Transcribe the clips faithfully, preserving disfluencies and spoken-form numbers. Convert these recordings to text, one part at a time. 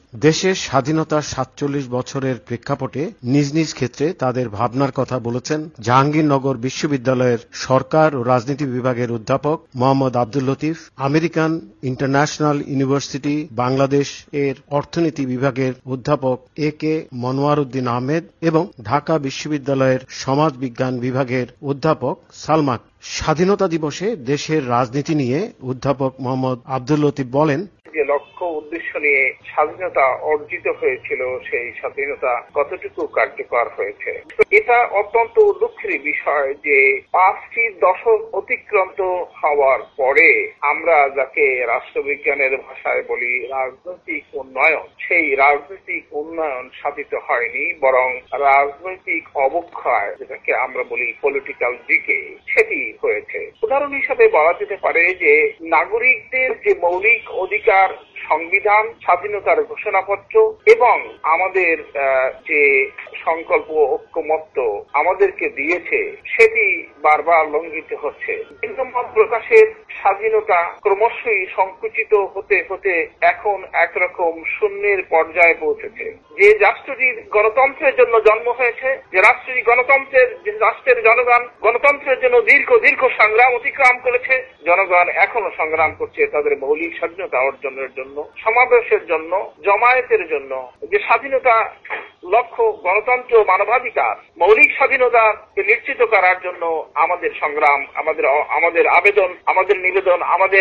দেশের স্বাধীনতার সাতচল্লিশ বছরের প্রেক্ষাপটে নিজ নিজ ক্ষেত্রে তাদের ভাবনার কথা বলেছেন জাহাঙ্গীরনগর বিশ্ববিদ্যালয়ের সরকার ও রাজনীতি বিভাগের অধ্যাপক Mohammad Abdul Latif, American International University Bangladesh এর অর্থনীতি বিভাগের অধ্যাপক এ কে মনোয়ার উদ্দিন আহমেদ এবং ঢাকা বিশ্ববিদ্যালয়ের সমাজ বিজ্ঞান বিভাগের অধ্যাপক সালমা। স্বাধীনতা দিবসে দেশের রাজনীতি নিয়ে অধ্যাপক মোহাম্মদ আব্দুল লতিফ বলেন, যে লক্ষ্য উদ্দেশ্য নিয়ে স্বাধীনতা অর্জিত হয়েছিল সেই স্বাধীনতা কতটুকু কার্যকর হয়েছে। এটা অত্যন্ত দুঃখের বিষয় যে পাঁচটি দশক অতিক্রান্ত হওয়ার পরে আমরা যাকে রাষ্ট্রবিজ্ঞানের ভাষায় বলি রাজনৈতিক উন্নয়ন, সেই রাজনৈতিক উন্নয়ন সাধিত হয়নি, বরং রাজনৈতিক অবক্ষয়, যেটাকে আমরা বলি পলিটিক্যাল ডিকে, সেটি হয়েছে। উদাহরণ হিসাবে বলা যেতে পারে যে নাগরিকদের যে মৌলিক অধিকার, সংবিধান, স্বাধীনতার ঘোষণাপত্র এবং আমাদের যে সংকল্প ঐক্যমত্য আমাদেরকে দিয়েছে সেটি বারবার লঙ্ঘিত হচ্ছে। কিন্তু মত প্রকাশের স্বাধীনতা ক্রমশই সংকুচিত হতে হতে এখন একরকম শূন্যের পর্যায়ে পৌঁছেছে। যে রাষ্ট্রটির গণতন্ত্রের জন্য জন্ম হয়েছে, যে রাষ্ট্রটি গণতন্ত্রের যে রাষ্ট্রের জনগণ গণতন্ত্রের জন্য দীর্ঘ দীর্ঘ সংগ্রাম অতিক্রম করেছে, জনগণ এখনো সংগ্রাম করছে তাদের মৌলিক স্বাধীনতা অর্জনের জন্য, সমাবেশের জন্য, জমায়েতের জন্য। যে স্বাধীনতা লক্ষ্য গণতন্ত্র, মানবাধিকার, মৌলিক স্বাধীনতাকে নিশ্চিত করার জন্য আমাদের সংগ্রাম, আমাদের আমাদের আবেদন, আমাদের নিবেদন, আমাদের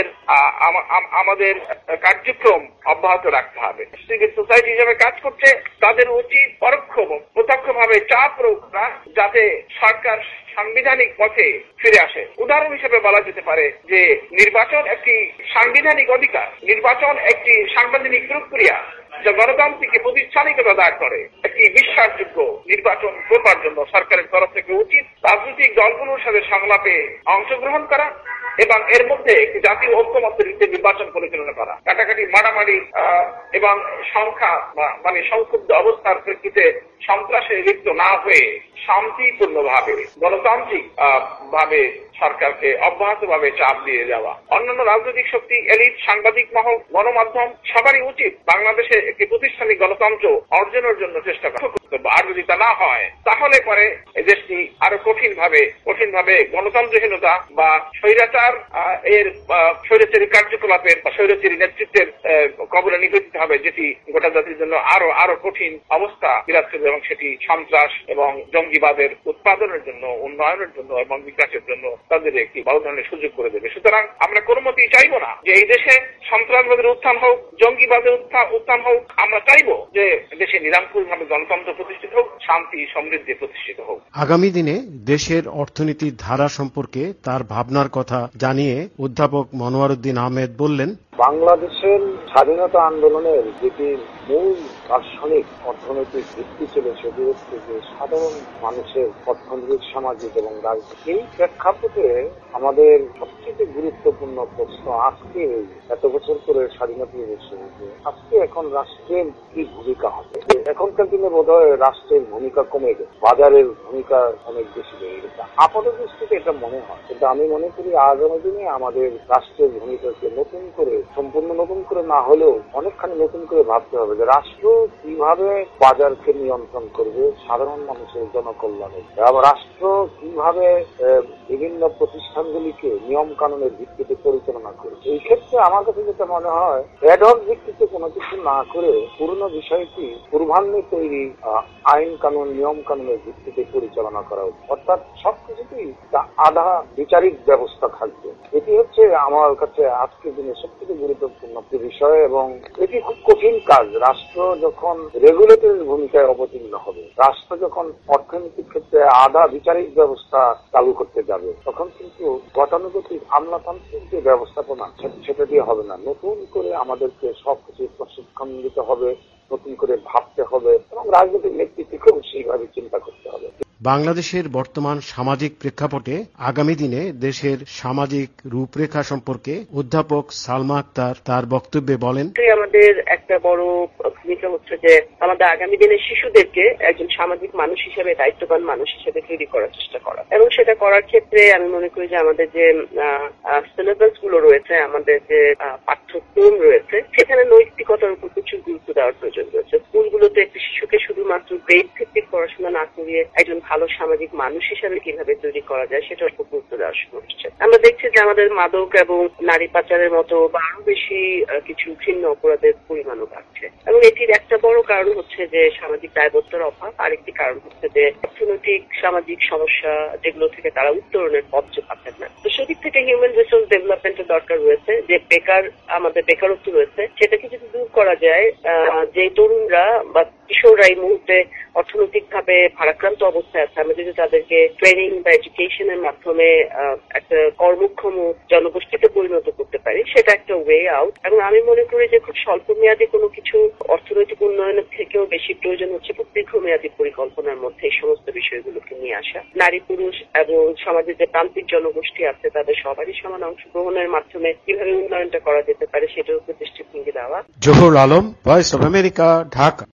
আমাদের কার্যক্রম অব্যাহত রাখতে হবে। সিভিল সোসাইটি হিসেবে কাজ করছে, তাদের উচিত পরোক্ষ প্রত্যক্ষভাবে চাপ প্রয়োগ করা যাতে সরকার সাংবিধানিক পথে ফিরে আসে। উদাহরণ হিসেবে বলা যেতে পারে যে নির্বাচন একটি সাংবিধানিক অধিকার, নির্বাচন একটি সাংবিধানিক প্রক্রিয়া যা গণতন্ত্রকে প্রতিষ্ঠানিকতা দাঁড় করে। একটি বিশ্বাসযোগ্য নির্বাচন করবার জন্য সরকারের তরফ থেকে উচিত রাজনৈতিক দলগুলোর সাথে সংলাপে অংশগ্রহণ করা এবং এর মধ্যে একটি জাতীয় ঐক্যমত্যের ভিত্তিতে নির্বাচন পরিচালনা করা। কাটাকাটি, মারামারি এবং সংখ্যা মানে সংক্ষুব্ধ অবস্থার প্রেক্ষিতে সন্ত্রাসে লিপ্ত না হয়ে শান্তিপূর্ণভাবে গণতান্ত্রিক ভাবে সরকারকে অব্যাহতভাবে চাপ দিয়ে যাওয়া। অন্যান্য রাজনৈতিক শক্তি, এলিট, সাংবাদিক মহল, গণমাধ্যম সবারই উচিত বাংলাদেশে একটি প্রাতিষ্ঠানিক গণতন্ত্র অর্জনের জন্য চেষ্টা করা। আর যদি তা না হয় তাহলে পরে এই দেশটি আরো কঠিন ভাবে কঠিন ভাবে গণতন্ত্রহীনতা বা স্বৈরাচার এর স্বৈরাচারী কার্যকলাপের বা স্বৈরাচারী নেতৃত্বের কবলে নিবেদিত হবে, যেটি গোটা জাতির জন্য আরো আরো কঠিন অবস্থা বিরাজ করবে এবং সেটি সন্ত্রাস এবং জঙ্গিবাদের উৎপাদনের জন্য, উন্নয়নের জন্য এবং বিকাশের জন্য তাদের একটি বড় ধরনের সুযোগ করে দেবে। সুতরাং আমরা কোনো মতেই চাইব না যে এই দেশে সন্ত্রাসবাদের উত্থান হোক, জঙ্গিবাদের উত্থান হোক। আমরা চাইব যে দেশে নিরঙ্কুশভাবে গণতন্ত্র প্রতিষ্ঠিত হোক, শান্তি সমৃদ্ধি প্রতিষ্ঠিত হোক। আগামী দিনে দেশের অর্থনীতির ধারা সম্পর্কে তার ভাবনার কথা জানিয়ে অধ্যাপক মনোয়ার উদ্দিন আহমেদ বললেন, বাংলাদেশের স্বাধীনতা আন্দোলনের যেটি মূল দার্শনিক অর্থনৈতিক ভিত্তি ছিল সেটি হচ্ছে যে সাধারণ মানুষের অর্থনৈতিক, সামাজিক এবং রাজনৈতিক। এই প্রেক্ষাপটে আমাদের সবচেয়ে গুরুত্বপূর্ণ প্রশ্ন আজকে এত বছর করে স্বাধীনতা দিবসে আজকে এখন রাষ্ট্রের কি ভূমিকা হবে। এখনকার দিনে বোধ হয় রাষ্ট্রের ভূমিকা কমে গেছে, বাজারের ভূমিকা অনেক বেশি বেড়ে গেছে। আপাত দৃষ্টিতে এটা মনে হয়, কিন্তু আমি মনে করি আগামী দিনে আমাদের রাষ্ট্রের ভূমিকাকে নতুন করে, সম্পূর্ণ নতুন করে না হলেও অনেকখানি নতুন করে ভাবতে হবে যে রাষ্ট্র কিভাবে বাজারকে নিয়ন্ত্রণ করবে সাধারণ মানুষের জনকল্যাণে, এবং রাষ্ট্র কিভাবে বিভিন্ন প্রতিষ্ঠানগুলিকে নিয়ম কানুনের ভিত্তিতে পরিচালনা করবে। এই ক্ষেত্রে আমার কাছে যেটা মনে হয় অ্যাডহক ভিত্তিতে কোনো কিছু না করে পুরনো বিষয়টি পূর্বাহ্নে তৈরি আইন কানুন, নিয়ম কানুনের ভিত্তিতে পরিচালনা করা উচিত। অর্থাৎ সবকিছুতেই আধা বিচারিক ব্যবস্থা থাকবে। এটি হচ্ছে আমার কাছে আজকের দিনে সবথেকে গুরুত্বপূর্ণ বিষয় এবং এটি খুব কঠিন কাজ। রাষ্ট্র যখন রেগুলেটরের ভূমিকায় অবতীর্ণ হবে, রাষ্ট্র যখন অর্থনৈতিক ক্ষেত্রে আধা বিচারিক ব্যবস্থা চালু করতে যাবে, তখন কিন্তু গতানুগতিক আমলাতান্ত্রিক যে ব্যবস্থাপনা সেটা দিয়ে হবে না। নতুন করে আমাদেরকে সবকিছু প্রশিক্ষণ দিতে হবে, নতুন করে ভাবতে হবে এবং রাজনৈতিক নেতৃত্বকেও সেইভাবে চিন্তা করতে হবে। বাংলাদেশের বর্তমান সামাজিক প্রেক্ষাপটে আগামী দিনে দেশের সামাজিক রূপরেখা সম্পর্কে অধ্যাপক সালমা আক্তার তার বক্তব্যে বলেন, আমাদের একটা বড় ভূমিকা হচ্ছে যে আমাদের আগামী দিনের শিশুদেরকে একজন সামাজিক মানুষ হিসেবে, দায়িত্ববান মানুষ হিসেবে তৈরি করার চেষ্টা করা, এবং সেটা করার ক্ষেত্রে আমি মনে করি যে আমাদের যে সিলেবাস গুলো রয়েছে, আমাদের যে পাঠ্যক্রম রয়েছে, সেখানে নৈতিকতার উপর প্রচুর গুরুত্ব দেওয়ার প্রয়োজন রয়েছে। স্কুলগুলোতে একটি শিশুকে শুধুমাত্র গ্রেড ভিত্তিক পড়াশোনা না করিয়ে একজন ভালো সামাজিক মানুষ হিসেবে কিভাবে তৈরি করা যায় সেটার উপর গুরুত্ব দেওয়া শুরু হচ্ছে। আমরা দেখছি যে আমাদের মাদক এবং নারী পাচারের মতো বা আরো বেশি কিছু ঘৃণ্য অপরাধের পরিমাণও বাড়ছে, এবং এটির একটা বড় কারণ হচ্ছে যে সামাজিক দায়বদ্ধতার অভাব, আরেকটি কারণ হচ্ছে যে অর্থনৈতিক সামাজিক সমস্যা যেগুলো থেকে তারা উত্তরণের পথ পাচ্ছেন না। তো সেদিক থেকে হিউম্যান রিসোর্স ডেভেলপমেন্টের দরকার রয়েছে। যে বেকার আমাদের বেকারত্ব রয়েছে সেটাকে যদি দূর করা যায়, যে তরুণরা বা কিশোররা এই মুহূর্তে অর্থনৈতিক ভাবে ভারাক্রান্ত অবস্থায় আছে, আমরা যদি তাদেরকে ট্রেনিং বা এডুকেশনের মাধ্যমে একটা কর্মক্ষম জনগোষ্ঠীতে পরিণত করতে পারি, সেটা একটা ওয়ে আউট। এবং আমি মনে করি যে খুব স্বল্প মেয়াদী কোনো কিছু অর্থনৈতিক উন্নয়নের থেকেও বেশি প্রয়োজন হচ্ছে খুব দীর্ঘমেয়াদী পরিকল্পনার মধ্যে এই সমস্ত বিষয়গুলোকে নিয়ে আসা। নারী পুরুষ এবং সমাজের যে প্রান্তিক জনগোষ্ঠী আছে তাদের সবারই সমান অংশগ্রহণের মাধ্যমে কিভাবে উন্নয়নটা করা যেতে পারে সেটার উপর দৃষ্টিভঙ্গি দেওয়া। Zahurul Alam, Voice of America, Dhaka.